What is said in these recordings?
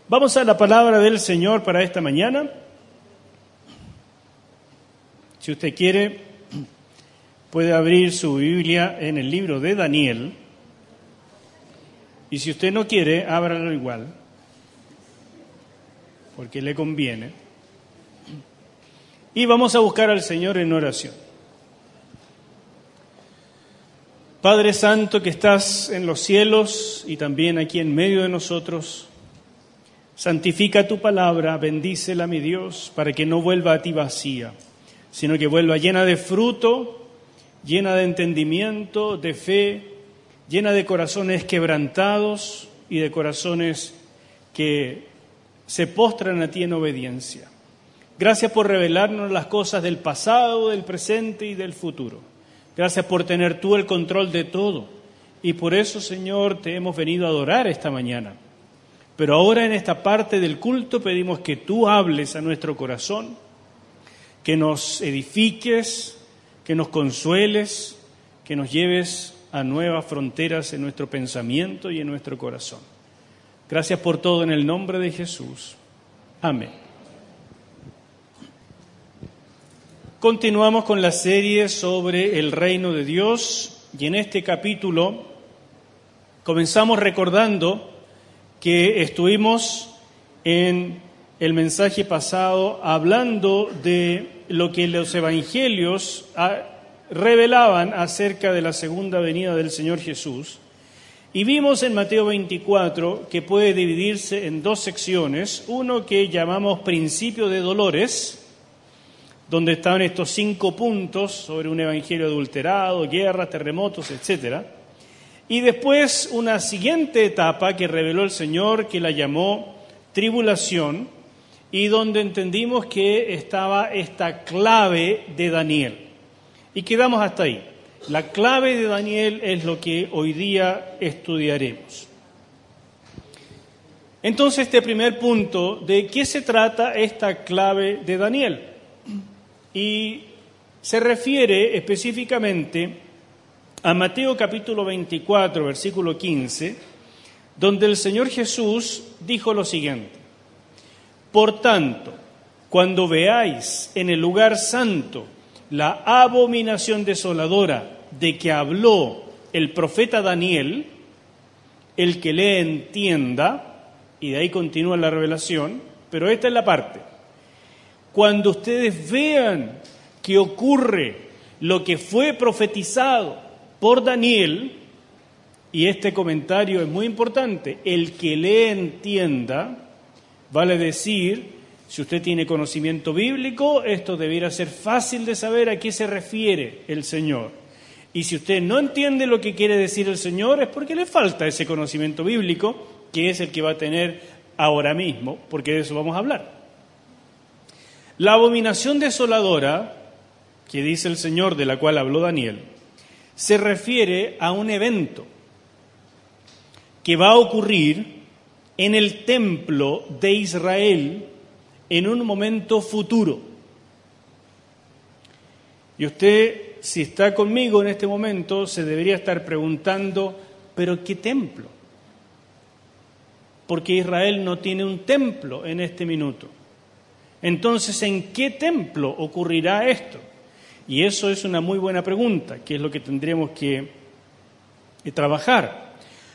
Vamos a la palabra del Señor para esta mañana. Si usted quiere, puede abrir su Biblia en el libro de Daniel. Y si usted no quiere, ábralo igual, porque le conviene. Y vamos a buscar al Señor en oración. Padre Santo que estás en los cielos y también aquí en medio de nosotros, santifica tu palabra, bendícela, mi Dios, para que no vuelva a ti vacía, sino que vuelva llena de fruto, llena de entendimiento, de fe, llena de corazones quebrantados y de corazones que se postran a ti en obediencia. Gracias por revelarnos las cosas del pasado, del presente y del futuro. Gracias por tener tú el control de todo. Y por eso, Señor, te hemos venido a adorar esta mañana. Pero ahora en esta parte del culto pedimos que tú hables a nuestro corazón, que nos edifiques, que nos consueles, que nos lleves a nuevas fronteras en nuestro pensamiento y en nuestro corazón. Gracias por todo en el nombre de Jesús. Amén. Continuamos con la serie sobre el reino de Dios y en este capítulo comenzamos recordando que estuvimos en el mensaje pasado hablando de lo que los evangelios revelaban acerca de la segunda venida del Señor Jesús. Y vimos en Mateo 24 que puede dividirse en dos secciones, uno que llamamos principio de dolores, donde estaban estos 5 puntos sobre un evangelio adulterado, guerras, terremotos, etc. Y después una siguiente etapa que reveló el Señor, que la llamó tribulación, y donde entendimos que estaba esta clave de Daniel. Y quedamos hasta ahí. La clave de Daniel es lo que hoy día estudiaremos. Entonces, este primer punto, ¿de qué se trata esta clave de Daniel? Y se refiere específicamente a Mateo capítulo 24, versículo 15, donde el Señor Jesús dijo lo siguiente: Por tanto, cuando veáis en el lugar santo la abominación desoladora de que habló el profeta Daniel, el que le entienda, y de ahí continúa la revelación, pero esta es la parte. Cuando ustedes vean que ocurre lo que fue profetizado por Daniel, y este comentario es muy importante, el que le entienda, vale decir, si usted tiene conocimiento bíblico, esto debiera ser fácil de saber a qué se refiere el Señor. Y si usted no entiende lo que quiere decir el Señor, es porque le falta ese conocimiento bíblico, que es el que va a tener ahora mismo, porque de eso vamos a hablar. La abominación desoladora, que dice el Señor, de la cual habló Daniel, se refiere a un evento que va a ocurrir en el templo de Israel en un momento futuro. Y usted, si está conmigo en este momento, se debería estar preguntando, ¿pero qué templo? Porque Israel no tiene un templo en este minuto. Entonces, ¿en qué templo ocurrirá esto? Y eso es una muy buena pregunta, que es lo que tendremos que trabajar.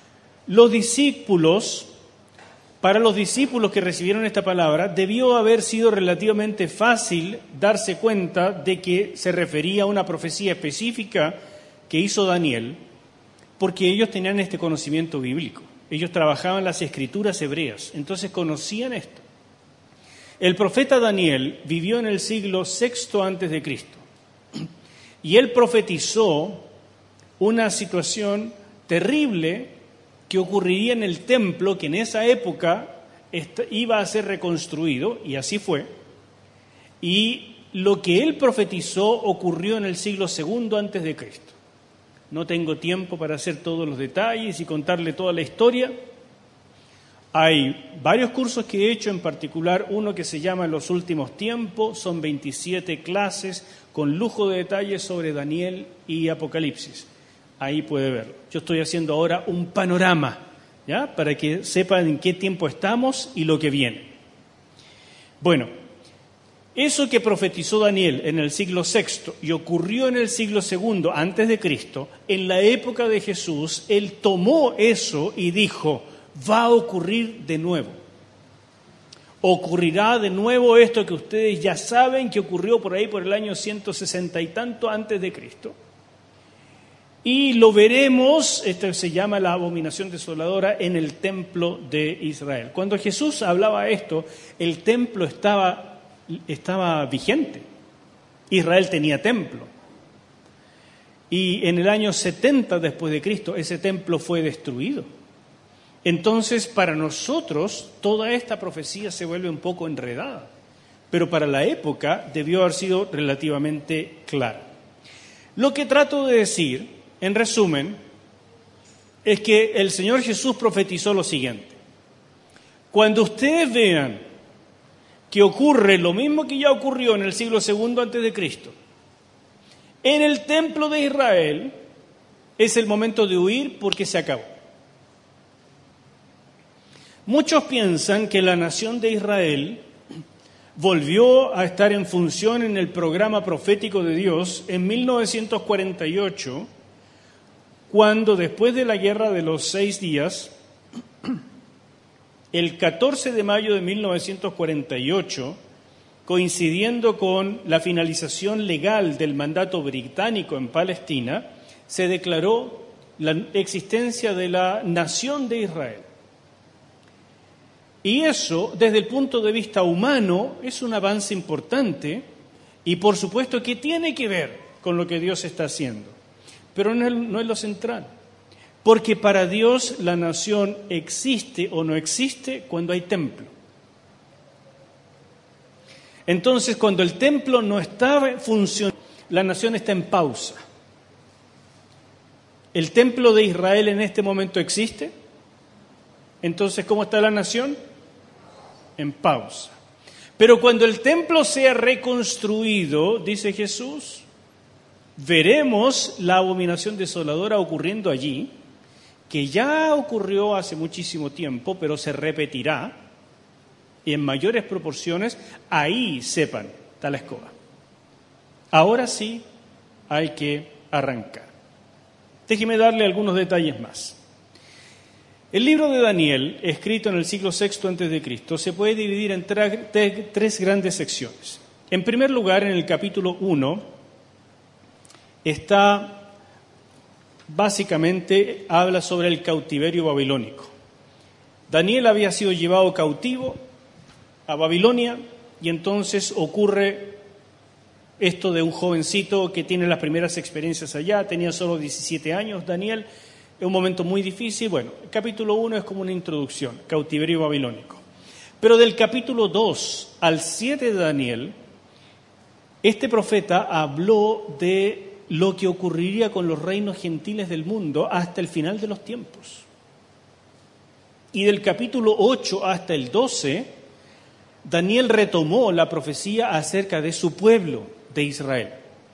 Para los discípulos que recibieron esta palabra, debió haber sido relativamente fácil darse cuenta de que se refería a una profecía específica que hizo Daniel, porque ellos tenían este conocimiento bíblico. Ellos trabajaban las escrituras hebreas, entonces conocían esto. El profeta Daniel vivió en el siglo VI antes de Cristo y él profetizó una situación terrible que ocurriría en el templo que en esa época iba a ser reconstruido, y así fue. Y lo que él profetizó ocurrió en el siglo II antes de Cristo. No tengo tiempo para hacer todos los detalles y contarle toda la historia. Hay varios cursos que he hecho, en particular uno que se llama Los Últimos Tiempos, son 27 clases con lujo de detalles sobre Daniel y Apocalipsis. Ahí puede verlo. Yo estoy haciendo ahora un panorama ¿ya? Para que sepan en qué tiempo estamos y lo que viene. Bueno, eso que profetizó Daniel en el siglo VI y ocurrió en el siglo II antes de Cristo, en la época de Jesús, él tomó eso y dijo, va a ocurrir de nuevo. Ocurrirá de nuevo esto que ustedes ya saben que ocurrió por ahí por el año 160 y tanto antes de Cristo. Y lo veremos, esto se llama la abominación desoladora, en el templo de Israel. Cuando Jesús hablaba esto, el templo estaba vigente. Israel tenía templo. Y en el año 70 después de Cristo, ese templo fue destruido. Entonces, para nosotros, toda esta profecía se vuelve un poco enredada, pero para la época debió haber sido relativamente clara. Lo que trato de decir, en resumen, es que el Señor Jesús profetizó lo siguiente. Cuando ustedes vean que ocurre lo mismo que ya ocurrió en el siglo II antes de Cristo, en el templo de Israel, es el momento de huir porque se acabó. Muchos piensan que la nación de Israel volvió a estar en función en el programa profético de Dios en 1948, cuando después de la Guerra de los 6 días, el 14 de mayo de 1948, coincidiendo con la finalización legal del mandato británico en Palestina, se declaró la existencia de la nación de Israel. Y eso, desde el punto de vista humano, es un avance importante y, por supuesto, que tiene que ver con lo que Dios está haciendo. Pero no es lo central, porque para Dios la nación existe o no existe cuando hay templo. Entonces, cuando el templo no está funcionando, la nación está en pausa. ¿El templo de Israel en este momento existe? Entonces, ¿cómo está la nación? En pausa. Pero cuando el templo sea reconstruido, dice Jesús, veremos la abominación desoladora ocurriendo allí, que ya ocurrió hace muchísimo tiempo, pero se repetirá y en mayores proporciones. Ahí sepan, está la escoba. Ahora sí hay que arrancar. Déjeme darle algunos detalles más. El libro de Daniel, escrito en el siglo VI a.C., se puede dividir en tres grandes secciones. En primer lugar, en el capítulo 1, básicamente habla sobre el cautiverio babilónico. Daniel había sido llevado cautivo a Babilonia y entonces ocurre esto de un jovencito que tiene las primeras experiencias allá, tenía solo 17 años, Daniel. Es un momento muy difícil. Bueno, el capítulo 1 es como una introducción, cautiverio babilónico. Pero del capítulo 2 al 7 de Daniel, este profeta habló de lo que ocurriría con los reinos gentiles del mundo hasta el final de los tiempos. Y del capítulo 8 hasta el 12, Daniel retomó la profecía acerca de su pueblo, de Israel.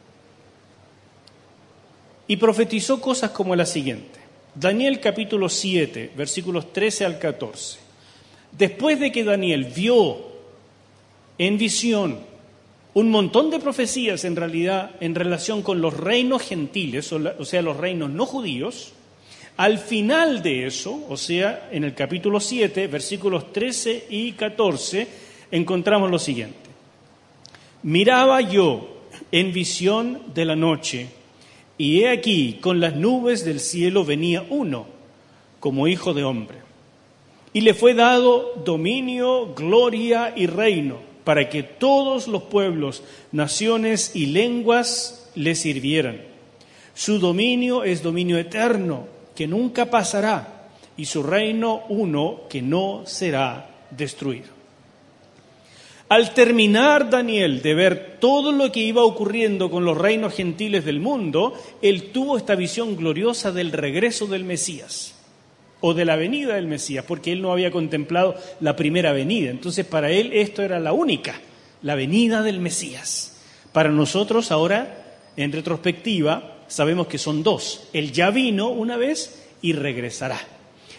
Y profetizó cosas como la siguiente. Daniel capítulo 7, versículos 13 al 14. Después de que Daniel vio en visión un montón de profecías en realidad en relación con los reinos gentiles, o sea, los reinos no judíos, al final de eso, o sea, en el capítulo 7, versículos 13 y 14, encontramos lo siguiente. Miraba yo en visión de la noche, y he aquí, con las nubes del cielo venía uno, como hijo de hombre. Y le fue dado dominio, gloria y reino, para que todos los pueblos, naciones y lenguas le sirvieran. Su dominio es dominio eterno, que nunca pasará, y su reino uno que no será destruido. Al terminar Daniel de ver todo lo que iba ocurriendo con los reinos gentiles del mundo, él tuvo esta visión gloriosa del regreso del Mesías, o de la venida del Mesías, porque él no había contemplado la primera venida. Entonces para él esto era la única, la venida del Mesías. Para nosotros ahora, en retrospectiva, sabemos que son dos. Él ya vino una vez y regresará.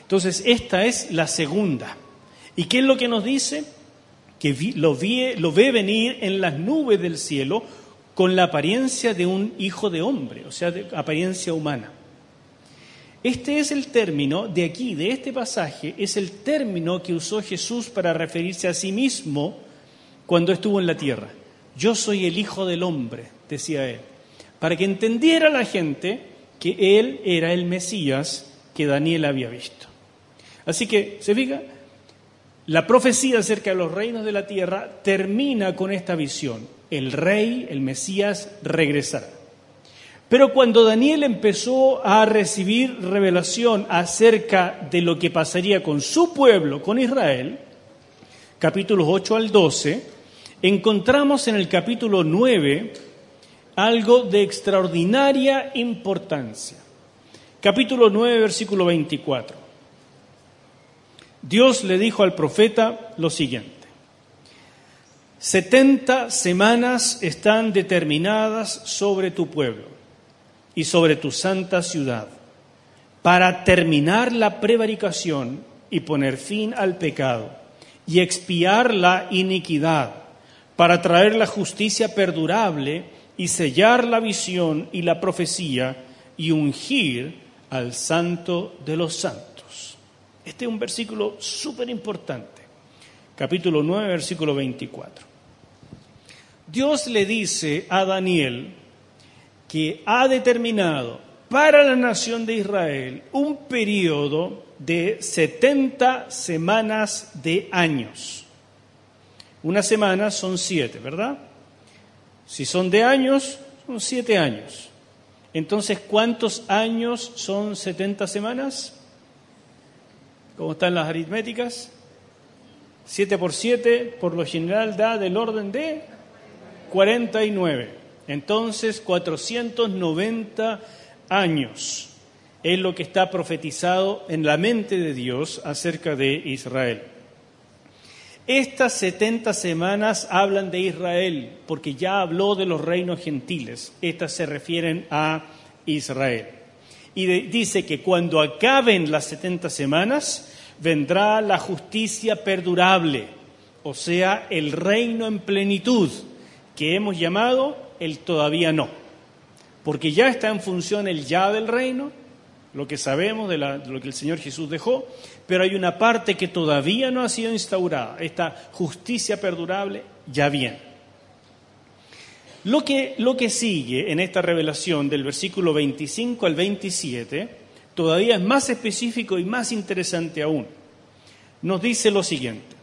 Entonces, esta es la segunda. ¿Y qué es lo que nos dice? Que lo ve venir en las nubes del cielo con la apariencia de un hijo de hombre, o sea, de apariencia humana. Este es el término de aquí, de este pasaje, es el término que usó Jesús para referirse a sí mismo cuando estuvo en la tierra. Yo soy el Hijo del Hombre, decía él, para que entendiera la gente que él era el Mesías que Daniel había visto. Así que, ¿se fija? La profecía acerca de los reinos de la tierra termina con esta visión. El rey, el Mesías, regresará. Pero cuando Daniel empezó a recibir revelación acerca de lo que pasaría con su pueblo, con Israel, capítulos 8 al 12, encontramos en el capítulo 9 algo de extraordinaria importancia. Capítulo 9, versículo 24. Dios le dijo al profeta lo siguiente: 70 semanas están determinadas sobre tu pueblo y sobre tu santa ciudad, para terminar la prevaricación y poner fin al pecado, y expiar la iniquidad, para traer la justicia perdurable y sellar la visión y la profecía y ungir al Santo de los Santos. Este es un versículo súper importante. Capítulo 9, versículo 24. Dios le dice a Daniel que ha determinado para la nación de Israel un periodo de 70 semanas de años. Una semana son 7, ¿verdad? Si son de años, son 7 años. Entonces, ¿cuántos años son 70 semanas? ¿Cómo están las aritméticas? 7 por 7, por lo general da del orden de 49. Entonces, 490 años es lo que está profetizado en la mente de Dios acerca de Israel. Estas 70 semanas hablan de Israel, porque ya habló de los reinos gentiles. Estas se refieren a Israel. Y dice que cuando acaben las 70 semanas, vendrá la justicia perdurable, o sea, el reino en plenitud, que hemos llamado el todavía no. Porque ya está en función el ya del reino, lo que sabemos de lo que el Señor Jesús dejó, pero hay una parte que todavía no ha sido instaurada. Esta justicia perdurable ya viene. Lo que sigue en esta revelación del versículo 25 al 27 todavía es más específico y más interesante aún. Nos dice lo siguiente: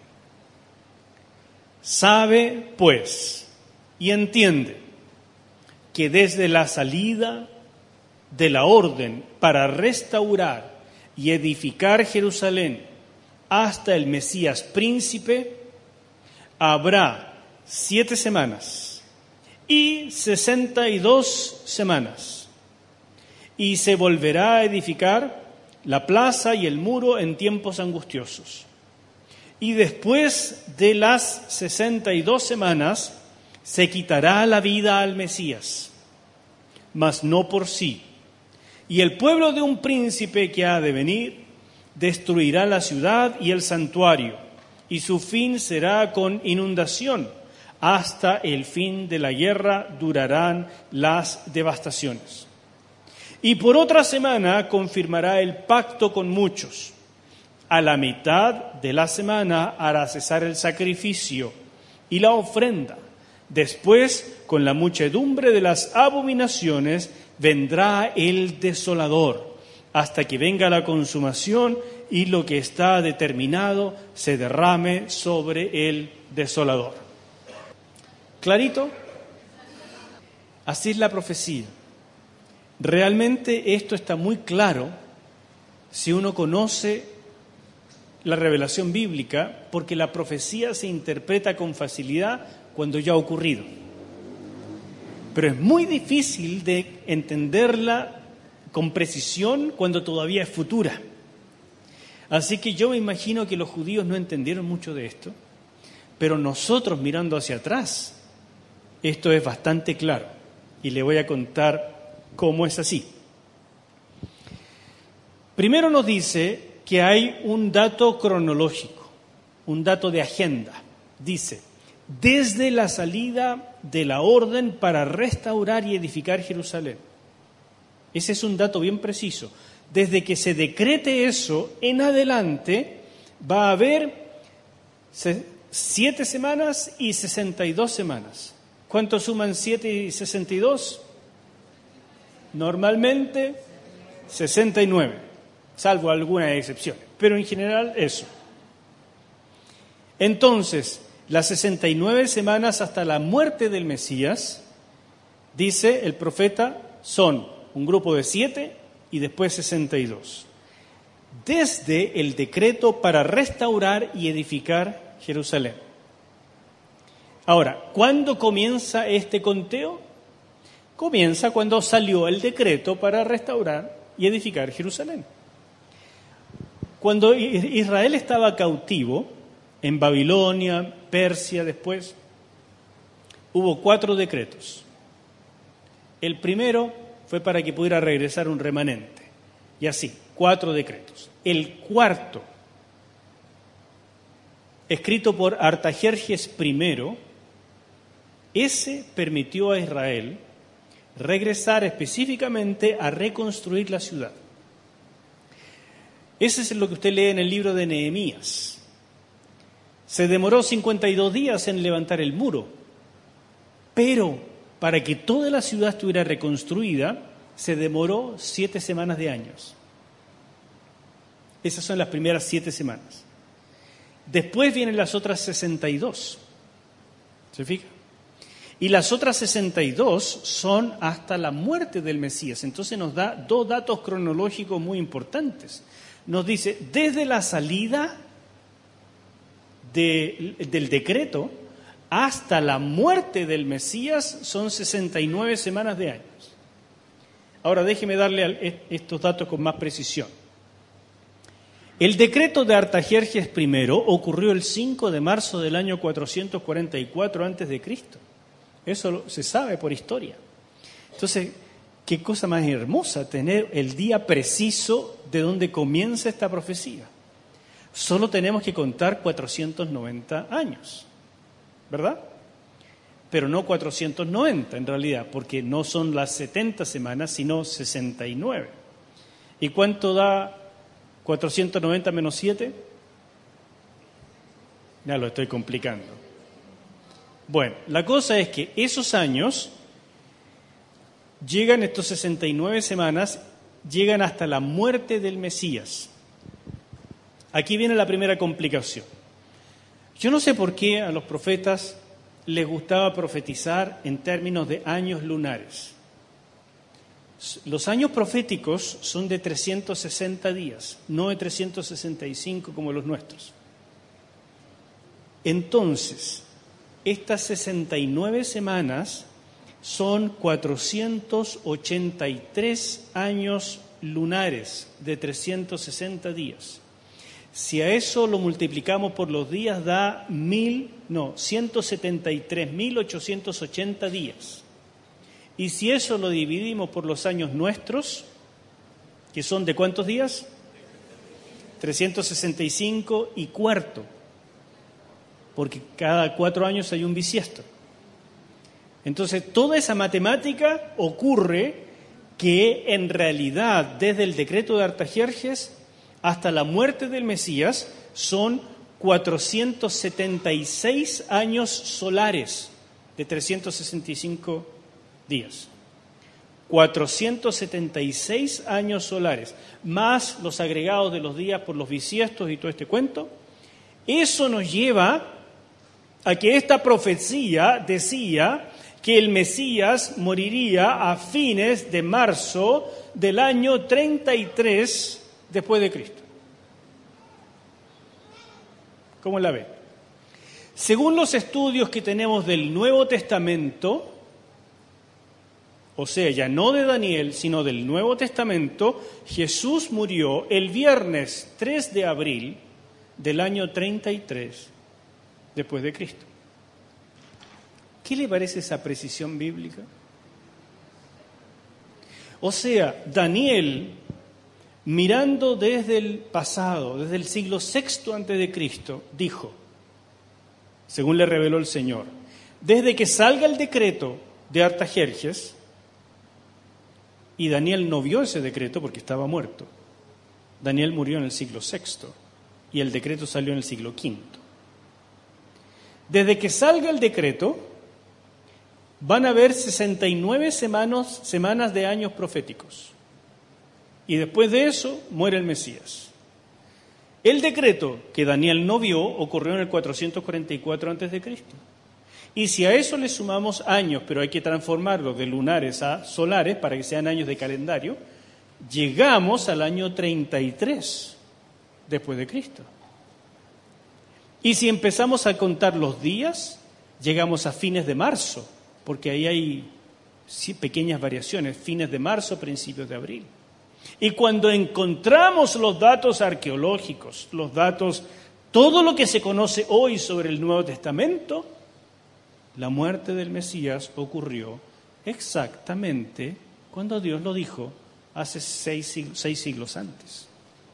sabe, pues, y entiende que desde la salida de la orden para restaurar y edificar Jerusalén hasta el Mesías príncipe, habrá 7 semanas y 62 semanas, y se volverá a edificar la plaza y el muro en tiempos angustiosos. Y después de las 62 semanas se quitará la vida al Mesías, mas no por sí. Y el pueblo de un príncipe que ha de venir destruirá la ciudad y el santuario, y su fin será con inundación. Hasta el fin de la guerra durarán las devastaciones. Y por otra semana confirmará el pacto con muchos. A la mitad de la semana hará cesar el sacrificio y la ofrenda. Después, con la muchedumbre de las abominaciones, vendrá el desolador, hasta que venga la consumación y lo que está determinado se derrame sobre el desolador. ¿Clarito? Así es la profecía. Realmente esto está muy claro si uno conoce la revelación bíblica, porque la profecía se interpreta con facilidad cuando ya ha ocurrido. Pero es muy difícil de entenderla con precisión cuando todavía es futura. Así que yo me imagino que los judíos no entendieron mucho de esto, pero nosotros mirando hacia atrás, esto es bastante claro. Y le voy a contar cómo es así. Primero nos dice que hay un dato cronológico, un dato de agenda. Dice, desde la salida de la orden para restaurar y edificar Jerusalén. Ese es un dato bien preciso. Desde que se decrete eso en adelante, va a haber 7 semanas y 62 semanas. ¿Cuánto suman 7 y 62? Normalmente 69, salvo algunas excepciones, pero en general eso. Entonces, las 69 semanas hasta la muerte del Mesías, dice el profeta, son un grupo de 7 y después 62. Desde el decreto para restaurar y edificar Jerusalén. Ahora, ¿cuándo comienza este conteo? Comienza cuando salió el decreto para restaurar y edificar Jerusalén. Cuando Israel estaba cautivo en Babilonia, Persia después, hubo 4 decretos. El primero fue para que pudiera regresar un remanente. Y así, 4 decretos. El cuarto, escrito por Artajerjes I, ese permitió a Israel regresar específicamente a reconstruir la ciudad. Ese es lo que usted lee en el libro de Nehemías. Se demoró 52 días en levantar el muro, pero para que toda la ciudad estuviera reconstruida, se demoró 7 semanas de años. Esas son las primeras 7 semanas. Después vienen las otras 62. ¿Se fija? Y las otras 62 son hasta la muerte del Mesías. Entonces nos da 2 datos cronológicos muy importantes. Nos dice, desde la salida del decreto hasta la muerte del Mesías son 69 semanas de años. Ahora déjeme darle estos datos con más precisión. El decreto de Artajerjes I ocurrió el 5 de marzo del año 444 a.C. Eso se sabe por historia. Entonces, qué cosa más hermosa tener el día preciso de donde comienza esta profecía. Solo tenemos que contar 490 años, ¿verdad? Pero no 490 en realidad, porque no son las 70 semanas, sino 69. ¿Y cuánto da 490 menos 7? Ya lo estoy complicando. Bueno, la cosa es que esos años llegan, estos 69 semanas, llegan hasta la muerte del Mesías. Aquí viene la primera complicación. Yo no sé por qué a los profetas les gustaba profetizar en términos de años lunares. Los años proféticos son de 360 días, no de 365 como los nuestros. Entonces, estas 69 semanas son 483 años lunares de 360 días. Si a eso lo multiplicamos por los días da 173.880 días. Y si eso lo dividimos por los años nuestros, que son ¿de cuántos días? 365 y cuarto, porque cada 4 años hay un bisiesto. Entonces, toda esa matemática ocurre que en realidad, desde el decreto de Artajerjes hasta la muerte del Mesías, son 476 años solares de 365 días. 476 años solares, más los agregados de los días por los bisiestos y todo este cuento. Eso nos lleva a que esta profecía decía que el Mesías moriría a fines de marzo del año 33 después de Cristo. ¿Cómo la ve? Según los estudios que tenemos del Nuevo Testamento, o sea, ya no de Daniel, sino del Nuevo Testamento, Jesús murió el viernes 3 de abril del año 33 después de Cristo. ¿Qué le parece esa precisión bíblica? O sea, Daniel mirando desde el pasado, desde el siglo VI antes de Cristo, dijo, según le reveló el Señor, desde que salga el decreto de Artajerjes, y Daniel no vio ese decreto porque estaba muerto. Daniel murió en el siglo VI y el decreto salió en el siglo V. Desde que salga el decreto, van a haber 69 semanas de años proféticos. Y después de eso, muere el Mesías. El decreto que Daniel no vio ocurrió en el 444 a.C. Y si a eso le sumamos años, pero hay que transformarlos de lunares a solares para que sean años de calendario, llegamos al año 33 después de Cristo. Y si empezamos a contar los días, llegamos a fines de marzo, porque ahí hay pequeñas variaciones, fines de marzo, principios de abril. Y cuando encontramos los datos arqueológicos, los datos, todo lo que se conoce hoy sobre el Nuevo Testamento, la muerte del Mesías ocurrió exactamente cuando Dios lo dijo hace 6 siglos antes.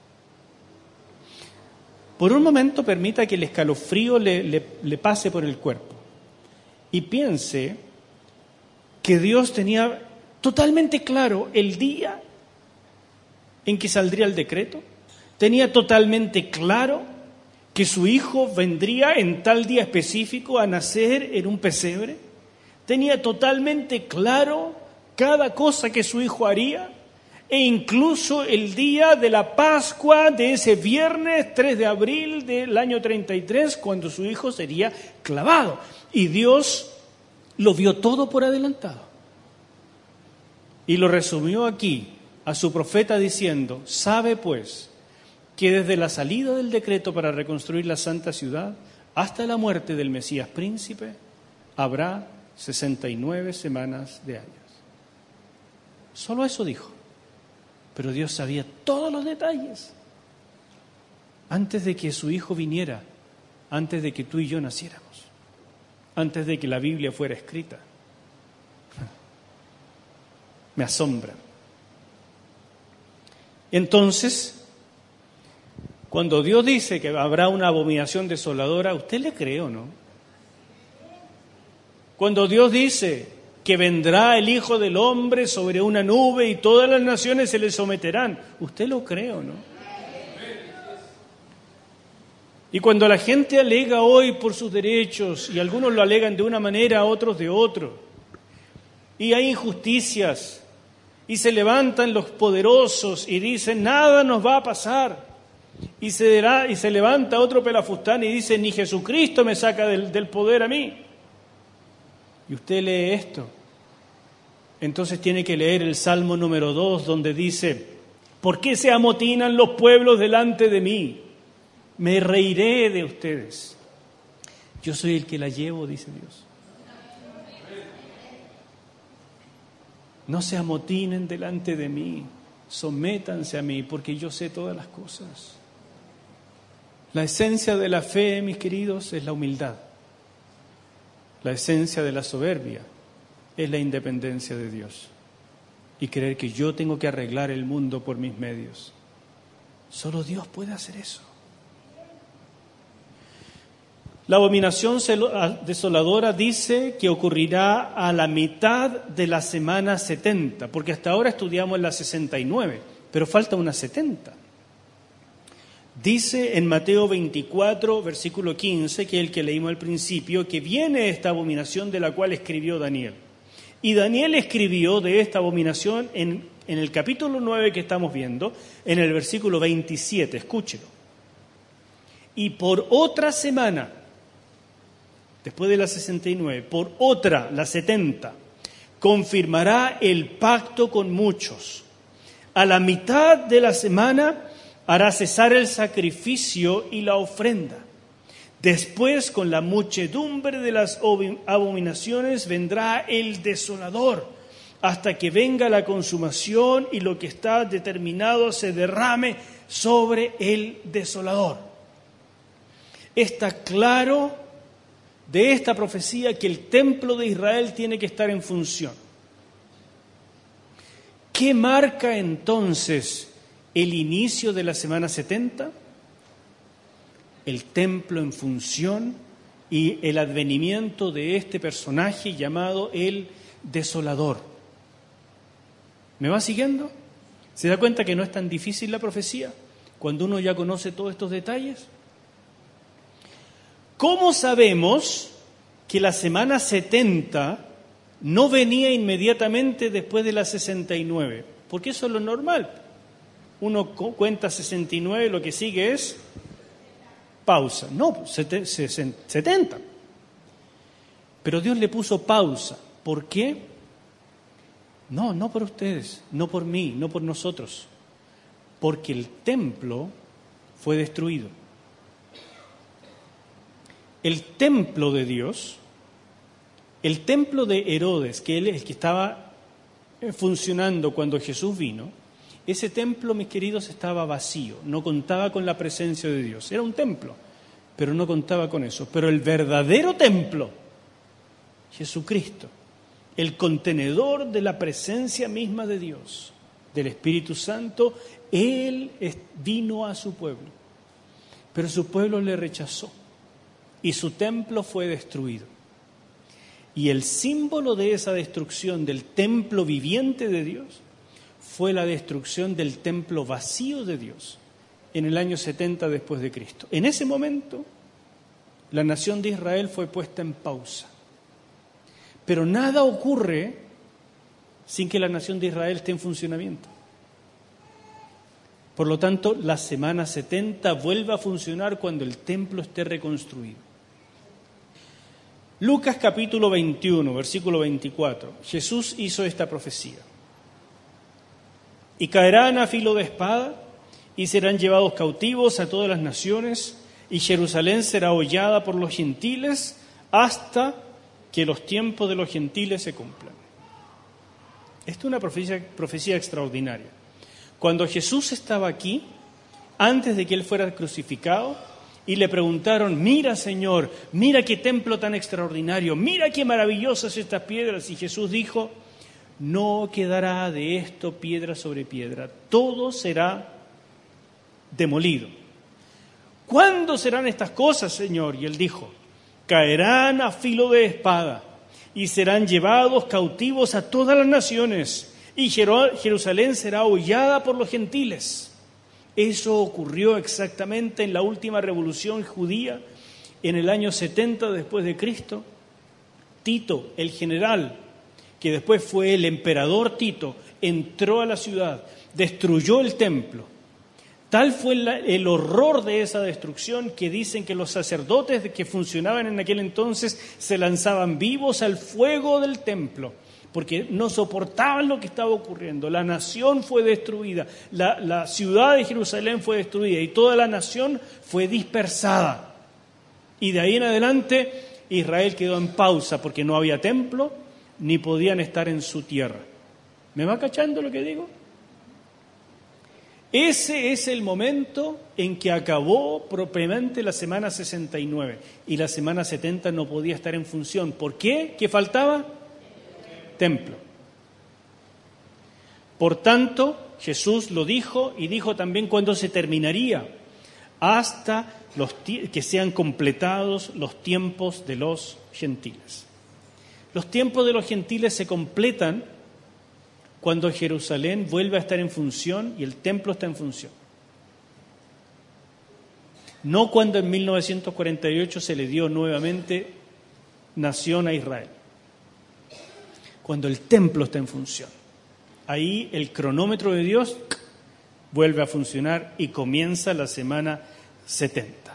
Por un momento permita que el escalofrío le pase por el cuerpo y piense que Dios tenía totalmente claro el día en que saldría el decreto, tenía totalmente claro que su hijo vendría en tal día específico a nacer en un pesebre, tenía totalmente claro cada cosa que su hijo haría, e incluso el día de la Pascua de ese viernes 3 de abril del año 33, cuando su hijo sería clavado. Y Dios lo vio todo por adelantado. Y lo resumió aquí a su profeta diciendo, sabe pues que desde la salida del decreto para reconstruir la santa ciudad hasta la muerte del Mesías príncipe habrá 69 semanas de años. Solo eso dijo. Pero Dios sabía todos los detalles antes de que su hijo viniera, antes de que tú y yo naciéramos, antes de que la Biblia fuera escrita. Me asombra. Entonces, cuando Dios dice que habrá una abominación desoladora, ¿usted le cree o no? Cuando Dios dice que vendrá el Hijo del Hombre sobre una nube y todas las naciones se le someterán, ¿usted lo cree o no? Y cuando la gente alega hoy por sus derechos, y algunos lo alegan de una manera, otros de otro, y hay injusticias, y se levantan los poderosos y dicen, nada nos va a pasar, y se levanta otro pelafustán y dice, ni Jesucristo me saca del poder a mí. Y usted lee esto, entonces tiene que leer el Salmo número 2, donde dice, ¿por qué se amotinan los pueblos delante de mí? Me reiré de ustedes. Yo soy el que la llevo, dice Dios. No se amotinen delante de mí, sométanse a mí, porque yo sé todas las cosas. La esencia de la fe, mis queridos, es la humildad. La esencia de la soberbia es la independencia de Dios. Y creer que yo tengo que arreglar el mundo por mis medios. Solo Dios puede hacer eso. La abominación desoladora dice que ocurrirá a la mitad de la semana 70, porque hasta ahora estudiamos la 69, pero falta una 70. Dice en Mateo 24, versículo 15, que es el que leímos al principio, que viene esta abominación de la cual escribió Daniel. Y Daniel escribió de esta abominación en el capítulo 9 que estamos viendo, en el versículo 27, escúchelo. Y por otra semana, después de la 69, por otra, la 70, confirmará el pacto con muchos. A la mitad de la semana hará cesar el sacrificio y la ofrenda. Después, con la muchedumbre de las abominaciones, vendrá el desolador, hasta que venga la consumación y lo que está determinado se derrame sobre el desolador. Está claro de esta profecía que el templo de Israel tiene que estar en función. ¿Qué marca entonces el inicio de la semana 70, el templo en función y el advenimiento de este personaje llamado el Desolador. ¿Me va siguiendo? ¿Se da cuenta que no es tan difícil la profecía cuando uno ya conoce todos estos detalles? ¿Cómo sabemos que la semana 70 no venía inmediatamente después de la 69? Porque eso es lo normal. Uno cuenta 69, lo que sigue es pausa. No, 70. Pero Dios le puso pausa. ¿Por qué? No por ustedes, no por mí, no por nosotros. Porque el templo fue destruido. El templo de Dios, el templo de Herodes, que él es el que estaba funcionando cuando Jesús vino, ese templo, mis queridos, estaba vacío, no contaba con la presencia de Dios. Era un templo, pero no contaba con eso. Pero el verdadero templo, Jesucristo, el contenedor de la presencia misma de Dios, del Espíritu Santo, Él vino a su pueblo. Pero su pueblo le rechazó y su templo fue destruido. Y el símbolo de esa destrucción del templo viviente de Dios fue la destrucción del templo vacío de Dios en el año 70 después de Cristo. En ese momento, la nación de Israel fue puesta en pausa. Pero nada ocurre sin que la nación de Israel esté en funcionamiento. Por lo tanto, la semana 70 vuelve a funcionar cuando el templo esté reconstruido. Lucas capítulo 21, versículo 24. Jesús hizo esta profecía. Y caerán a filo de espada y serán llevados cautivos a todas las naciones, y Jerusalén será hollada por los gentiles hasta que los tiempos de los gentiles se cumplan. Esta es una profecía extraordinaria. Cuando Jesús estaba aquí, antes de que Él fuera crucificado, y le preguntaron, mira Señor, mira qué templo tan extraordinario, mira qué maravillosas estas piedras, y Jesús dijo, no quedará de esto piedra sobre piedra, todo será demolido. ¿Cuándo serán estas cosas, Señor? Y Él dijo, caerán a filo de espada y serán llevados cautivos a todas las naciones y Jerusalén será hollada por los gentiles. Eso ocurrió exactamente en la última revolución judía en el año 70 después de Cristo. Tito, el general, que después fue el emperador Tito, entró a la ciudad, destruyó el templo. Tal fue el horror de esa destrucción que dicen que los sacerdotes que funcionaban en aquel entonces se lanzaban vivos al fuego del templo, porque no soportaban lo que estaba ocurriendo. La nación fue destruida, la ciudad de Jerusalén fue destruida y toda la nación fue dispersada. Y de ahí en adelante Israel quedó en pausa porque no había templo ni podían estar en su tierra. ¿Me va cachando lo que digo? Ese es el momento en que acabó propiamente la semana 69 y la semana 70 no podía estar en función. ¿Por qué? ¿Qué faltaba? Templo. Por tanto, Jesús lo dijo y dijo también cuándo se terminaría, hasta que sean completados los tiempos de los gentiles. Los tiempos de los gentiles se completan cuando Jerusalén vuelve a estar en función y el templo está en función. No cuando en 1948 se le dio nuevamente nación a Israel. Cuando el templo está en función. Ahí el cronómetro de Dios vuelve a funcionar y comienza la semana 70.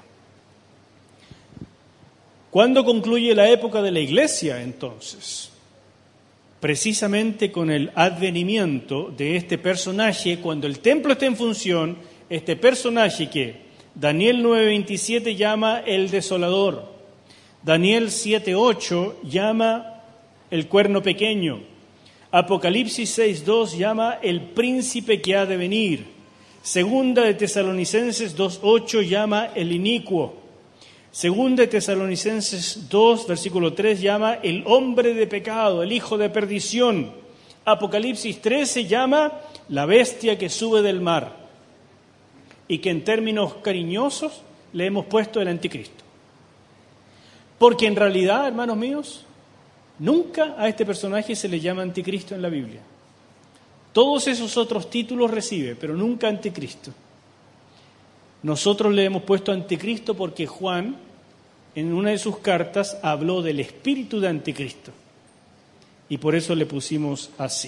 ¿Cuándo concluye la época de la iglesia entonces? Precisamente con el advenimiento de este personaje, cuando el templo está en función, este personaje que Daniel 9:27 llama el desolador, Daniel 7:8 llama el cuerno pequeño, Apocalipsis 6:2 llama el príncipe que ha de venir, Segunda de Tesalonicenses 2:8 llama el inicuo, Segunda de Tesalonicenses 2, versículo 3, llama el hombre de pecado, el hijo de perdición. Apocalipsis 13 llama la bestia que sube del mar. y que en términos cariñosos le hemos puesto el anticristo. Porque en realidad, hermanos míos, nunca a este personaje se le llama anticristo en la Biblia. Todos esos otros títulos recibe, pero nunca anticristo. Nosotros le hemos puesto anticristo porque Juan, en una de sus cartas, habló del espíritu de anticristo. Y por eso le pusimos así.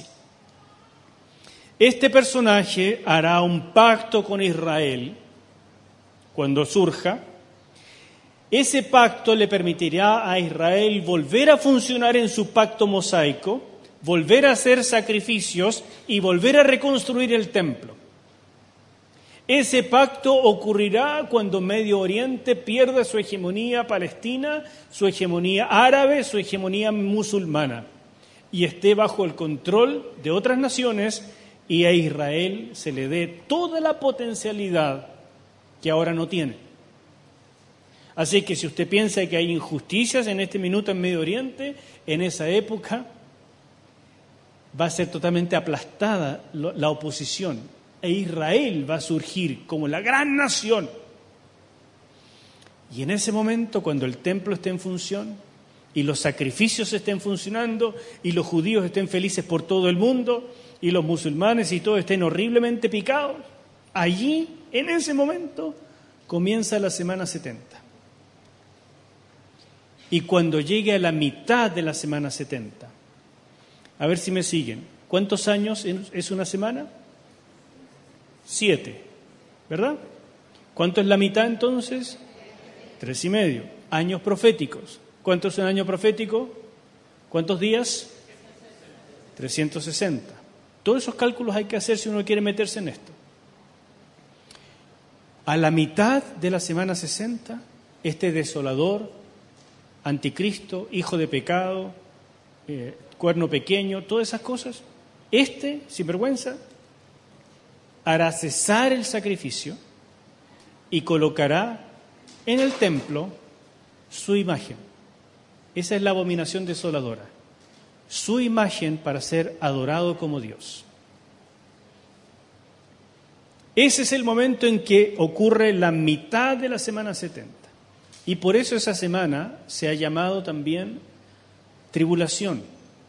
Este personaje hará un pacto con Israel cuando surja. Ese pacto le permitirá a Israel volver a funcionar en su pacto mosaico, volver a hacer sacrificios y volver a reconstruir el templo. Ese pacto ocurrirá cuando Medio Oriente pierda su hegemonía palestina, su hegemonía árabe, su hegemonía musulmana y esté bajo el control de otras naciones y a Israel se le dé toda la potencialidad que ahora no tiene. Así que si usted piensa que hay injusticias en este minuto en Medio Oriente, en esa época va a ser totalmente aplastada la oposición e Israel va a surgir como la gran nación. Y en ese momento, cuando el templo esté en función y los sacrificios estén funcionando y los judíos estén felices por todo el mundo y los musulmanes y todos estén horriblemente picados, allí, en ese momento, comienza la semana 70. Y cuando llegue a la mitad de la semana 70, a ver si me siguen, ¿cuántos años es una semana? 7, ¿verdad? ¿Cuánto es la mitad entonces? 3,5. Años proféticos. ¿Cuánto es un año profético? ¿Cuántos días? 360. Todos esos cálculos hay que hacer si uno quiere meterse en esto. A la mitad de la semana 60, este desolador, anticristo, hijo de pecado, cuerno pequeño, todas esas cosas, sinvergüenza, hará cesar el sacrificio y colocará en el templo su imagen. Esa es la abominación desoladora. Su imagen para ser adorado como Dios. Ese es el momento en que ocurre la mitad de la semana 70. Y por eso esa semana se ha llamado también tribulación.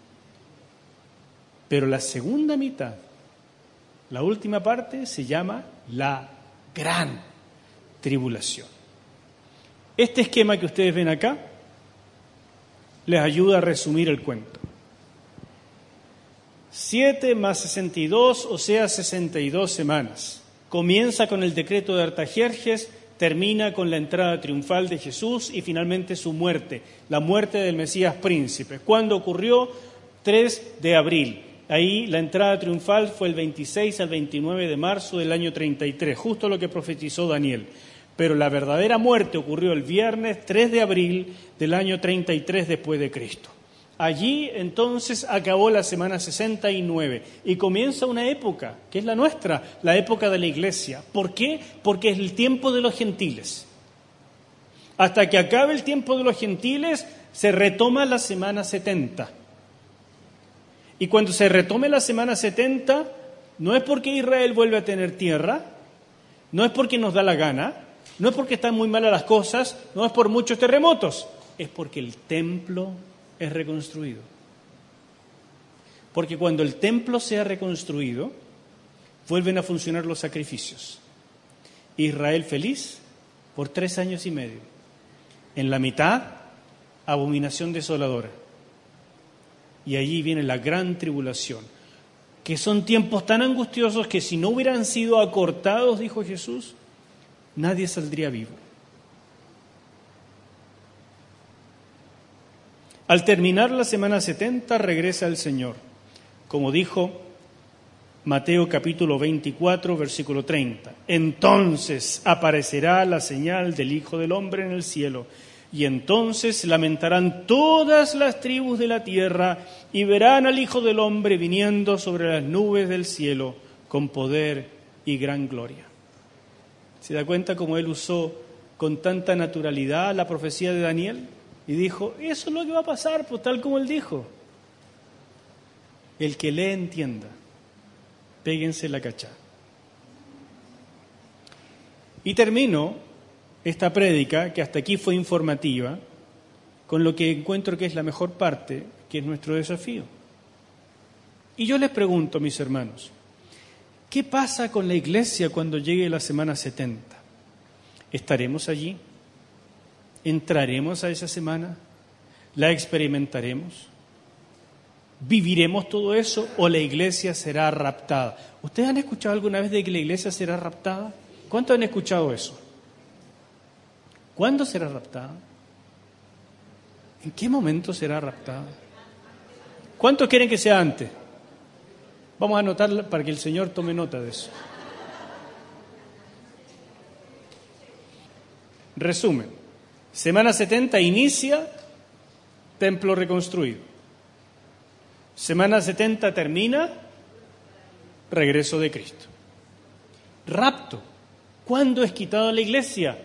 Pero la segunda mitad, la última parte, se llama la gran tribulación. Este esquema que ustedes ven acá les ayuda a resumir el cuento. 7 más 62, o sea, 62 semanas. Comienza con el decreto de Artajerjes, termina con la entrada triunfal de Jesús y finalmente su muerte, la muerte del Mesías príncipe. ¿Cuándo ocurrió? 3 de abril. Ahí la entrada triunfal fue el 26 al 29 de marzo del año 33, justo lo que profetizó Daniel. Pero la verdadera muerte ocurrió el viernes 3 de abril del año 33 después de Cristo. Allí entonces acabó la semana 69 y comienza una época, que es la nuestra, la época de la Iglesia. ¿Por qué? Porque es el tiempo de los gentiles. Hasta que acabe el tiempo de los gentiles, se retoma la semana 70. Y cuando se retome la semana 70, no es porque Israel vuelve a tener tierra, no es porque nos da la gana, no es porque están muy malas las cosas, no es por muchos terremotos, es porque el templo es reconstruido. Porque cuando el templo sea reconstruido, vuelven a funcionar los sacrificios. Israel feliz por 3 años y medio. En la mitad, abominación desoladora. Y allí viene la gran tribulación, que son tiempos tan angustiosos que si no hubieran sido acortados, dijo Jesús, nadie saldría vivo. Al terminar la semana 70 regresa el Señor, como dijo Mateo capítulo 24, versículo 30. Entonces aparecerá la señal del Hijo del Hombre en el cielo, y entonces lamentarán todas las tribus de la tierra y verán al Hijo del Hombre viniendo sobre las nubes del cielo con poder y gran gloria. ¿Se da cuenta cómo él usó con tanta naturalidad la profecía de Daniel? Y dijo, eso es lo que va a pasar, pues tal como él dijo. El que lee entienda, péguense la cachá. Y termino esta prédica, que hasta aquí fue informativa, con lo que encuentro que es la mejor parte, que es nuestro desafío. Y yo les pregunto, mis hermanos, ¿qué pasa con la iglesia cuando llegue la semana 70? ¿Estaremos allí? ¿Entraremos a esa semana? ¿La experimentaremos? ¿Viviremos todo eso o la iglesia será raptada? ¿Ustedes han escuchado alguna vez de que la iglesia será raptada? ¿Cuántos han escuchado eso? ¿Cuándo será raptada? ¿En qué momento será raptada? ¿Cuántos quieren que sea antes? Vamos a anotarla para que el Señor tome nota de eso. Resumen. Semana 70 inicia, templo reconstruido. Semana 70 termina, regreso de Cristo. Rapto. ¿Cuándo es quitada la iglesia?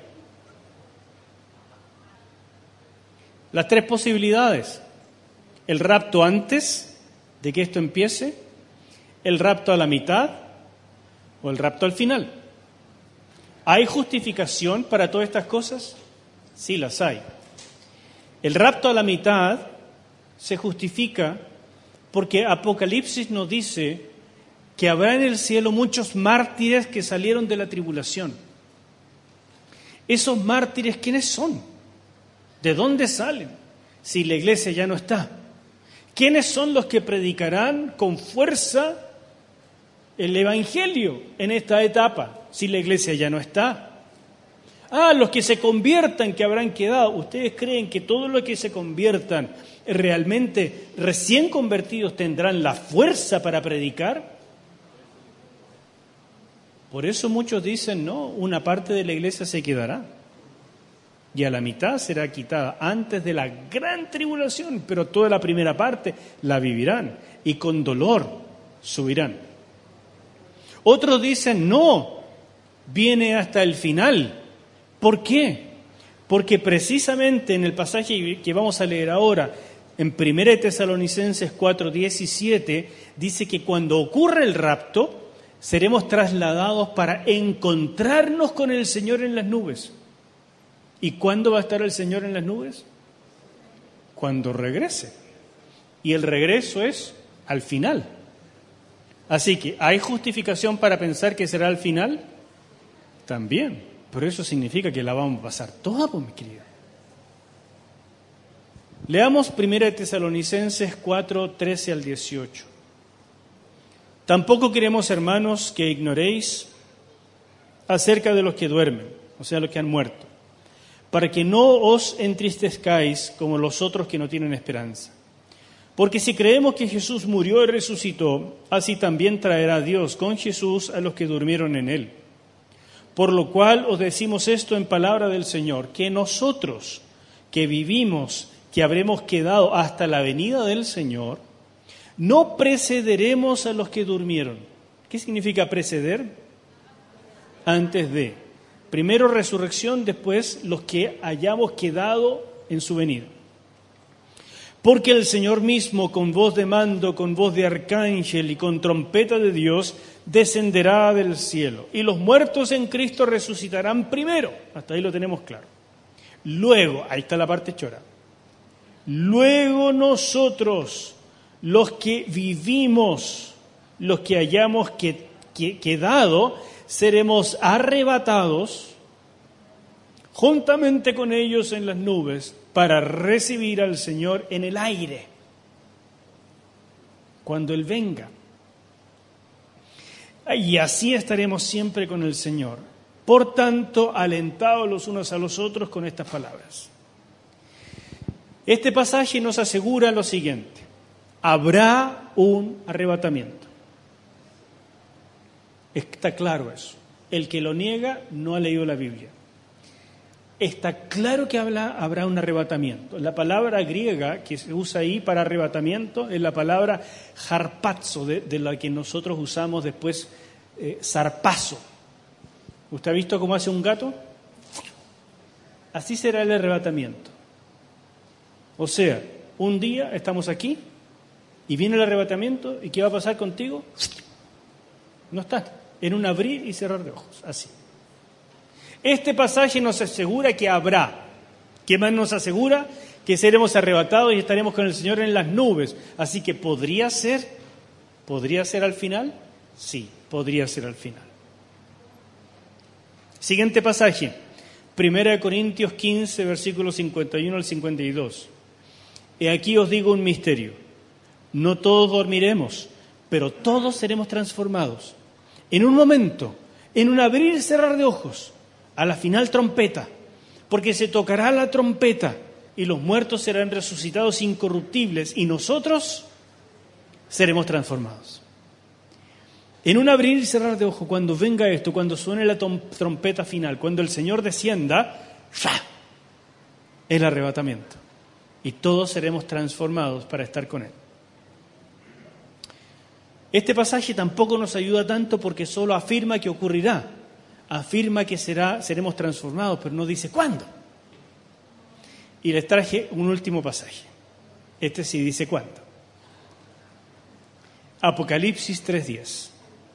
Las tres posibilidades. El rapto antes de que esto empiece, el rapto a la mitad o el rapto al final. ¿Hay justificación para todas estas cosas? Sí, las hay. El rapto a la mitad se justifica porque Apocalipsis nos dice que habrá en el cielo muchos mártires que salieron de la tribulación. ¿Esos mártires quiénes son? ¿De dónde salen? Si la iglesia ya no está. ¿Quiénes son los que predicarán con fuerza el evangelio en esta etapa, si la iglesia ya no está? Los que se conviertan, que habrán quedado. ¿Ustedes creen que todos los que se conviertan realmente recién convertidos tendrán la fuerza para predicar? Por eso muchos dicen, no, una parte de la iglesia se quedará y a la mitad será quitada antes de la gran tribulación, pero toda la primera parte la vivirán y con dolor subirán. Otros dicen, no, viene hasta el final. ¿Por qué? Porque precisamente en el pasaje que vamos a leer ahora, en 1 Tesalonicenses 4:17, dice que cuando ocurra el rapto, seremos trasladados para encontrarnos con el Señor en las nubes. ¿Y cuándo va a estar el Señor en las nubes? Cuando regrese. Y el regreso es al final. Así que, ¿hay justificación para pensar que será al final? También. Pero eso significa que la vamos a pasar toda, pues, mi querida. Leamos 1 Tesalonicenses 4:13 al 18. Tampoco queremos, hermanos, que ignoréis acerca de los que duermen, o sea, los que han muerto, para que no os entristezcáis como los otros que no tienen esperanza. Porque si creemos que Jesús murió y resucitó, así también traerá Dios con Jesús a los que durmieron en él. Por lo cual os decimos esto en palabra del Señor, que nosotros que vivimos, que habremos quedado hasta la venida del Señor, no precederemos a los que durmieron. ¿Qué significa preceder? Antes de. Primero resurrección, después los que hayamos quedado en su venida. Porque el Señor mismo, con voz de mando, con voz de arcángel y con trompeta de Dios, descenderá del cielo. Y los muertos en Cristo resucitarán primero. Hasta ahí lo tenemos claro. Luego, ahí está la parte chora. Luego nosotros, los que vivimos, los que hayamos quedado, seremos arrebatados juntamente con ellos en las nubes para recibir al Señor en el aire, cuando Él venga. Y así estaremos siempre con el Señor. Por tanto, alentados los unos a los otros con estas palabras. Este pasaje nos asegura lo siguiente: habrá un arrebatamiento. Está claro eso. El que lo niega no ha leído la Biblia. Está claro que habrá un arrebatamiento. La palabra griega que se usa ahí para arrebatamiento es la palabra harpazo, de la que nosotros usamos después zarpazo. ¿Usted ha visto cómo hace un gato? Así será el arrebatamiento. O sea, un día estamos aquí y viene el arrebatamiento, ¿y qué va a pasar contigo? No está. En un abrir y cerrar de ojos, así. Este pasaje nos asegura que habrá. ¿Qué más nos asegura? Que seremos arrebatados y estaremos con el Señor en las nubes. Así que ¿podría ser al final? Sí, podría ser al final. Siguiente pasaje, 1 Corintios 15, versículos 51 al 52. He aquí os digo un misterio. No todos dormiremos, pero todos seremos transformados. En un momento, en un abrir y cerrar de ojos, a la final trompeta, porque se tocará la trompeta y los muertos serán resucitados incorruptibles y nosotros seremos transformados. En un abrir y cerrar de ojos, cuando venga esto, cuando suene la trompeta final, cuando el Señor descienda, ¡ja!, el arrebatamiento. Y todos seremos transformados para estar con Él. Este pasaje tampoco nos ayuda tanto porque solo afirma que ocurrirá. Afirma que seremos transformados, pero no dice cuándo. Y les traje un último pasaje. Este sí dice cuándo. Apocalipsis 3:10.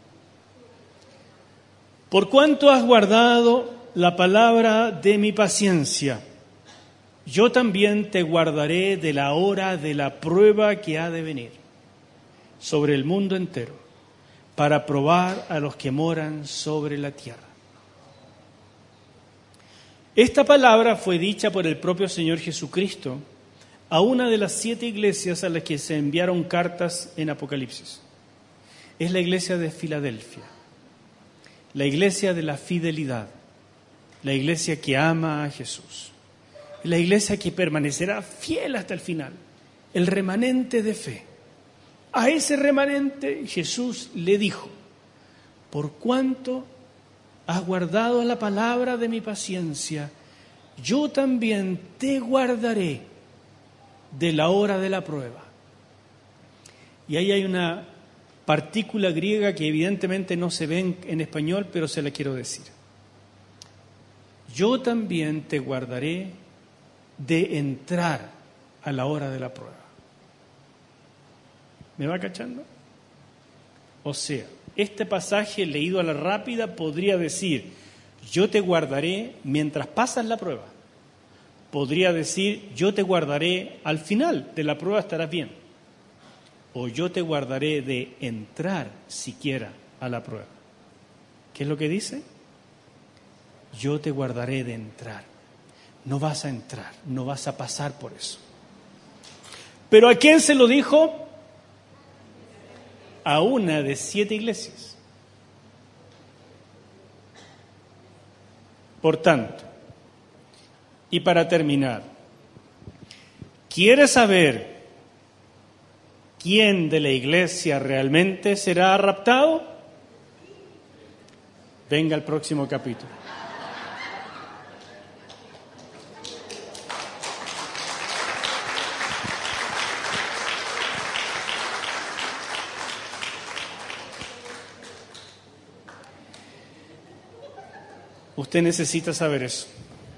Por cuanto has guardado la palabra de mi paciencia, yo también te guardaré de la hora de la prueba que ha de venir sobre el mundo entero, para probar a los que moran sobre la tierra. Esta palabra fue dicha por el propio Señor Jesucristo a una de las 7 iglesias a las que se enviaron cartas en Apocalipsis. Es la iglesia de Filadelfia, la iglesia de la fidelidad, la iglesia que ama a Jesús, la iglesia que permanecerá fiel hasta el final, el remanente de fe. A ese remanente Jesús le dijo: por cuanto has guardado la palabra de mi paciencia, yo también te guardaré de la hora de la prueba. Y ahí hay una partícula griega que evidentemente no se ve en español, pero se la quiero decir. Yo también te guardaré de entrar a la hora de la prueba. ¿Me va cachando? O sea, este pasaje leído a la rápida podría decir: yo te guardaré mientras pasas la prueba. Podría decir: yo te guardaré al final de la prueba, estarás bien. O yo te guardaré de entrar siquiera a la prueba. ¿Qué es lo que dice? Yo te guardaré de entrar. No vas a entrar, no vas a pasar por eso. ¿Pero a quién se lo dijo? A una de 7 iglesias. Por tanto, y para terminar, ¿quieres saber quién de la iglesia realmente será raptado? Venga al próximo capítulo. Usted necesita saber eso.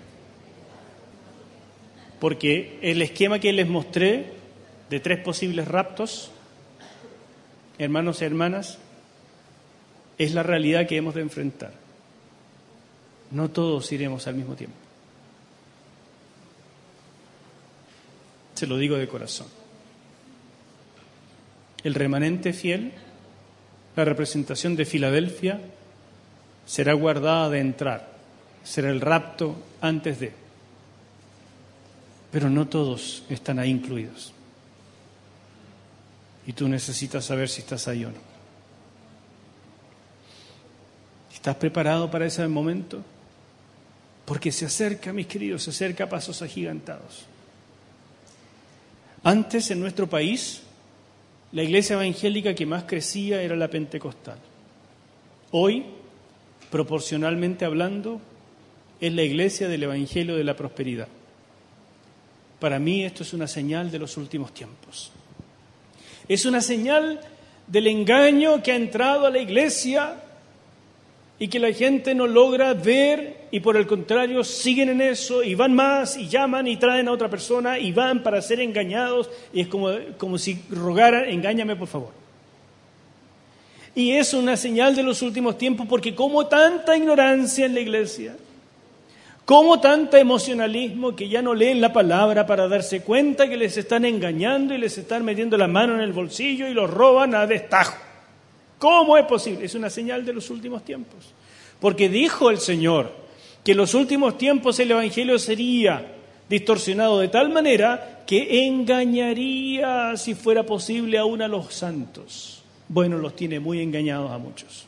Porque el esquema que les mostré de 3 posibles raptos, hermanos y hermanas, es la realidad que hemos de enfrentar. No todos iremos al mismo tiempo. Se lo digo de corazón. El remanente fiel, la representación de Filadelfia, será guardada de entrar. Será el rapto antes de. Pero no todos están ahí incluidos. Y tú necesitas saber si estás ahí o no. ¿Estás preparado para ese momento? Porque se acerca, mis queridos, se acerca a pasos agigantados. Antes, en nuestro país, la iglesia evangélica que más crecía era la pentecostal. Hoy, proporcionalmente hablando, es la iglesia del Evangelio de la Prosperidad. Para mí esto es una señal de los últimos tiempos. Es una señal del engaño que ha entrado a la iglesia y que la gente no logra ver y por el contrario siguen en eso y van más y llaman y traen a otra persona y van para ser engañados y es como si rogaran: engáñame por favor. Y es una señal de los últimos tiempos porque como tanta ignorancia en la iglesia, ¿Cómo tanto emocionalismo que ya no leen la palabra para darse cuenta que les están engañando y les están metiendo la mano en el bolsillo y los roban a destajo? ¿Cómo es posible? Es una señal de los últimos tiempos. Porque dijo el Señor que en los últimos tiempos el Evangelio sería distorsionado de tal manera que engañaría, si fuera posible, aún a los santos. Bueno, los tiene muy engañados a muchos.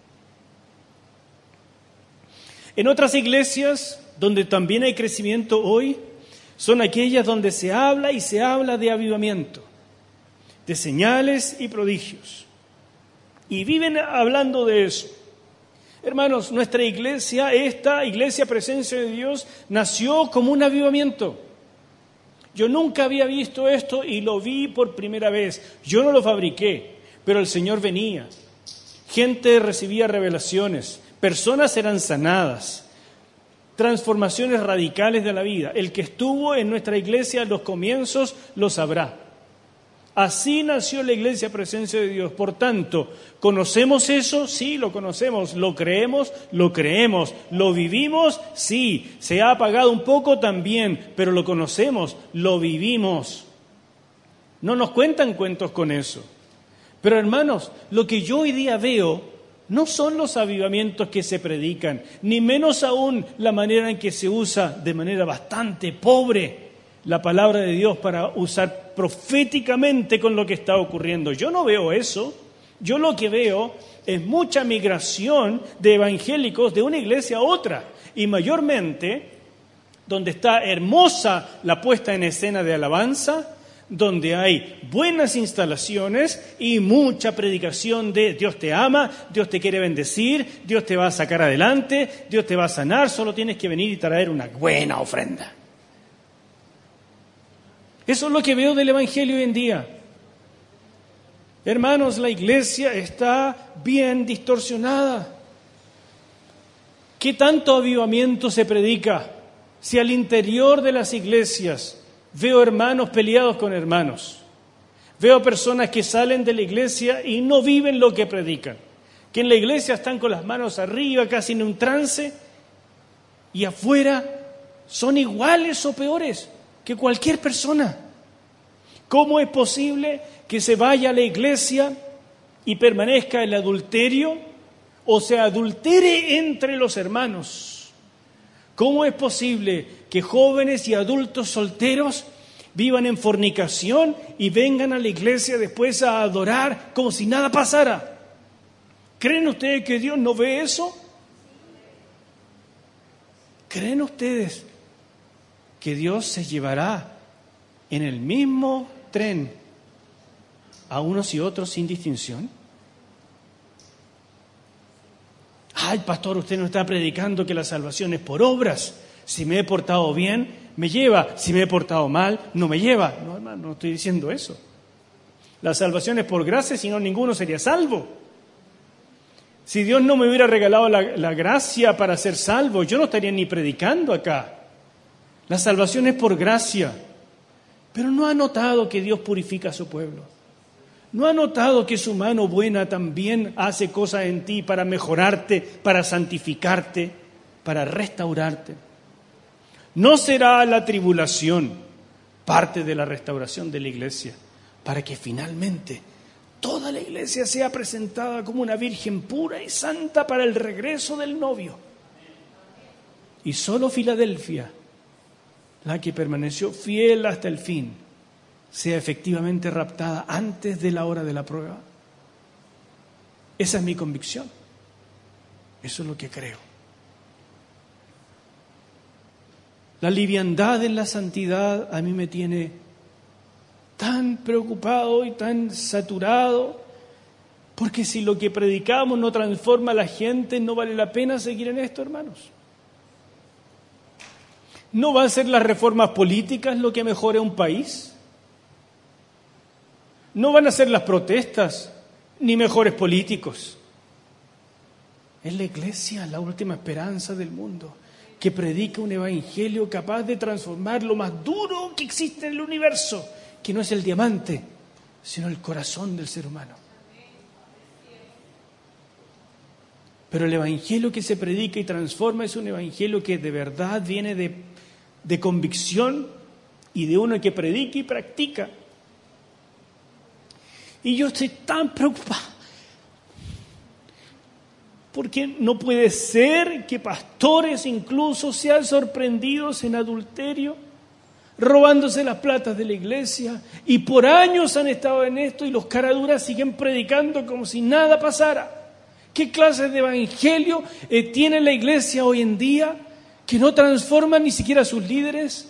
En otras iglesias, donde también hay crecimiento hoy, son aquellas donde se habla y se habla de avivamiento, de señales y prodigios. Y viven hablando de eso. Hermanos, nuestra iglesia, esta iglesia Presencia de Dios, nació como un avivamiento. Yo nunca había visto esto y lo vi por primera vez. Yo no lo fabriqué, pero el Señor venía. Gente recibía revelaciones, personas eran sanadas, transformaciones radicales de la vida. El que estuvo en nuestra iglesia en los comienzos lo sabrá. Así nació la iglesia Presencia de Dios. Por tanto, ¿conocemos eso? Sí, lo conocemos. ¿Lo creemos? Lo creemos. ¿Lo vivimos? Sí. ¿Se ha apagado un poco? También. Pero lo conocemos, lo vivimos. No nos cuentan cuentos con eso. Pero hermanos, lo que yo hoy día veo no son los avivamientos que se predican, ni menos aún la manera en que se usa de manera bastante pobre la palabra de Dios para usar proféticamente con lo que está ocurriendo. Yo no veo eso. Yo lo que veo es mucha migración de evangélicos de una iglesia a otra. Y mayormente, donde está hermosa la puesta en escena de alabanza, donde hay buenas instalaciones y mucha predicación de Dios te ama, Dios te quiere bendecir, Dios te va a sacar adelante, Dios te va a sanar, solo tienes que venir y traer una buena ofrenda. Eso es lo que veo del Evangelio hoy en día. Hermanos, la iglesia está bien distorsionada. ¿Qué tanto avivamiento se predica? Si al interior de las iglesias veo hermanos peleados con hermanos, veo personas que salen de la iglesia y no viven lo que predican, que en la iglesia están con las manos arriba, casi en un trance, y afuera son iguales o peores que cualquier persona. ¿Cómo es posible que se vaya a la iglesia y permanezca el adulterio o se adultere entre los hermanos? ¿Cómo es posible que jóvenes y adultos solteros vivan en fornicación y vengan a la iglesia después a adorar como si nada pasara? ¿Creen ustedes que Dios no ve eso? ¿Creen ustedes que Dios se llevará en el mismo tren a unos y otros sin distinción? Ay, pastor, usted no está predicando que la salvación es por obras. Si me he portado bien, me lleva. Si me he portado mal, no me lleva. No, hermano, no estoy diciendo eso. La salvación es por gracia, si no, ninguno sería salvo. Si Dios no me hubiera regalado la gracia para ser salvo, yo no estaría ni predicando acá. La salvación es por gracia. Pero ¿no ha notado que Dios purifica a su pueblo? ¿No ha notado que su mano buena también hace cosas en ti para mejorarte, para santificarte, para restaurarte? ¿No será la tribulación parte de la restauración de la iglesia para que finalmente toda la iglesia sea presentada como una virgen pura y santa para el regreso del novio? Y solo Filadelfia, la que permaneció fiel hasta el fin, sea efectivamente raptada antes de la hora de la prueba. Esa es mi convicción. Eso es lo que creo. La liviandad en la santidad a mí me tiene tan preocupado y tan saturado, porque si lo que predicamos no transforma a la gente, no vale la pena seguir en esto, hermanos. ¿No van a ser las reformas políticas lo que mejore un país? No van a ser las protestas, ni mejores políticos. Es la iglesia la última esperanza del mundo, que predica un evangelio capaz de transformar lo más duro que existe en el universo, que no es el diamante, sino el corazón del ser humano. Pero el evangelio que se predica y transforma es un evangelio que de verdad viene de convicción y de uno que predica y practica. Y yo estoy tan preocupado porque no puede ser que pastores incluso sean sorprendidos en adulterio, robándose las platas de la iglesia, y por años han estado en esto y los caraduras siguen predicando como si nada pasara. ¿Qué clase de evangelio tiene la iglesia hoy en día que no transforma ni siquiera a sus líderes?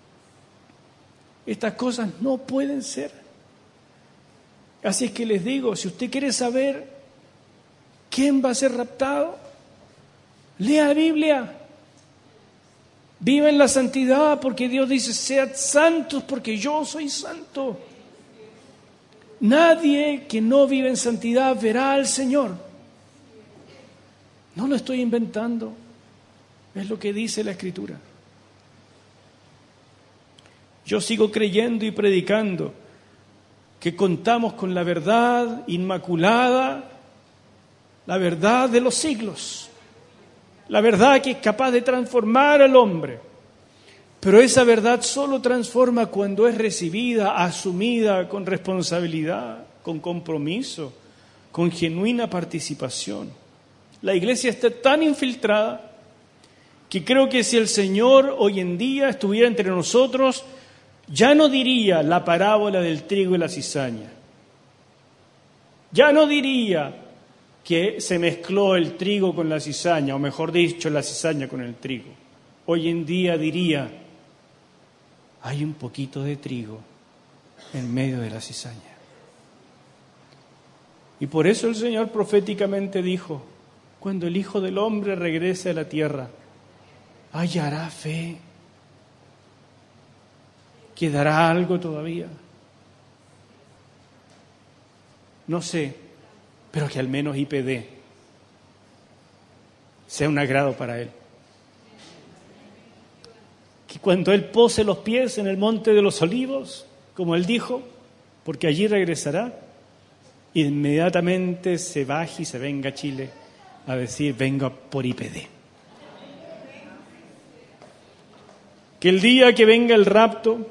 Estas cosas no pueden ser. Así es que les digo, si usted quiere saber quién va a ser raptado, lea la Biblia. Viva en la santidad, porque Dios dice, sead santos porque yo soy santo. Nadie que no vive en santidad verá al Señor. No lo estoy inventando, es lo que dice la Escritura. Yo sigo creyendo y predicando que contamos con la verdad inmaculada, la verdad de los siglos, la verdad que es capaz de transformar al hombre. Pero esa verdad solo transforma cuando es recibida, asumida con responsabilidad, con compromiso, con genuina participación. La iglesia está tan infiltrada que creo que si el Señor hoy en día estuviera entre nosotros, ya no diría la parábola del trigo y la cizaña. Ya no diría que se mezcló el trigo con la cizaña, o mejor dicho, la cizaña con el trigo. Hoy en día diría, hay un poquito de trigo en medio de la cizaña. Y por eso el Señor proféticamente dijo, cuando el Hijo del Hombre regrese a la tierra, ¿hallará fe? ¿Quedará algo todavía? No sé, pero que al menos IPD sea un agrado para Él. Que cuando Él pose los pies en el monte de los olivos, como Él dijo, porque allí regresará, inmediatamente se baje y se venga a Chile a decir, venga por IPD. Que el día que venga el rapto,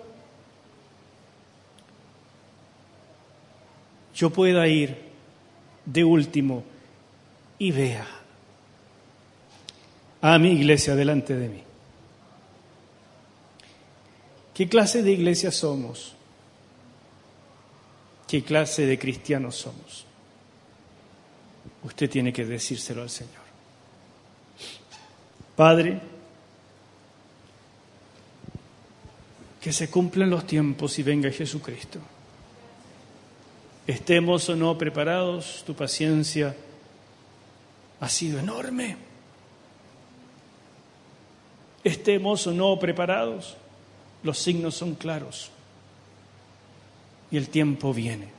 yo pueda ir de último y vea a mi iglesia delante de mí. ¿Qué clase de iglesia somos? ¿Qué clase de cristianos somos? Usted tiene que decírselo al Señor. Padre, que se cumplan los tiempos y venga Jesucristo. Estemos o no preparados, tu paciencia ha sido enorme. Estemos o no preparados, los signos son claros y el tiempo viene.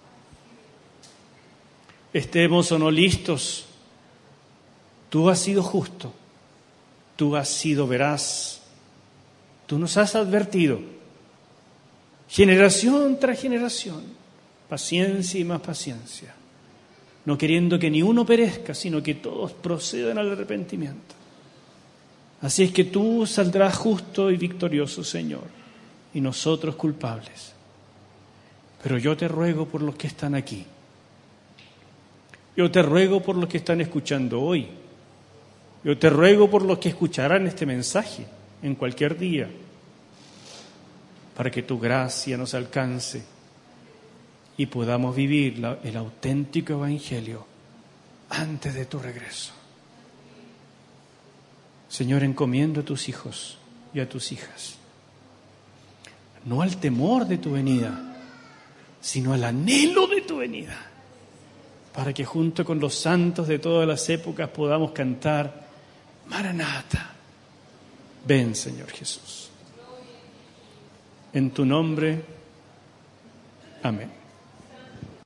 Estemos o no listos, tú has sido justo, tú has sido veraz, tú nos has advertido, generación tras generación, paciencia y más paciencia, no queriendo que ni uno perezca, sino que todos procedan al arrepentimiento. Así es que tú saldrás justo y victorioso, Señor, y nosotros culpables. Pero yo te ruego por los que están aquí. Yo te ruego por los que están escuchando hoy. Yo te ruego por los que escucharán este mensaje en cualquier día, para que tu gracia nos alcance y podamos vivir el auténtico evangelio antes de tu regreso. Señor, encomiendo a tus hijos y a tus hijas, no al temor de tu venida, sino al anhelo de tu venida, para que junto con los santos de todas las épocas podamos cantar Maranata. Ven, Señor Jesús. En tu nombre, amén.